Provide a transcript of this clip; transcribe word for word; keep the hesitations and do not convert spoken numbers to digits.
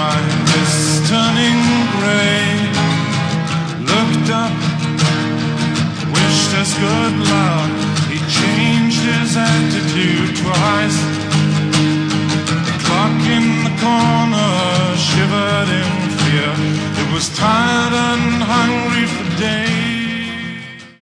is turning grey. Looked up, wished us good luck. He changed his attitude twice. The clock in the corner shivered in fear. It was time